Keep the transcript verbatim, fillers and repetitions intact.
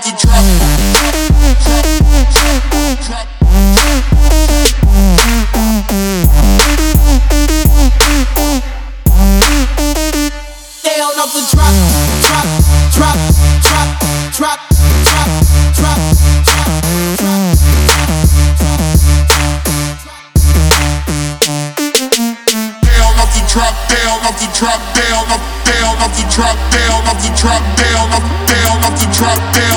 the drop. Down off the drop, drop, drop, drop, drop, drop, drop, drop, drop. Down off the drop, down off the drop, down off, down off the drop, down off the drop, down off, down off the drop, down.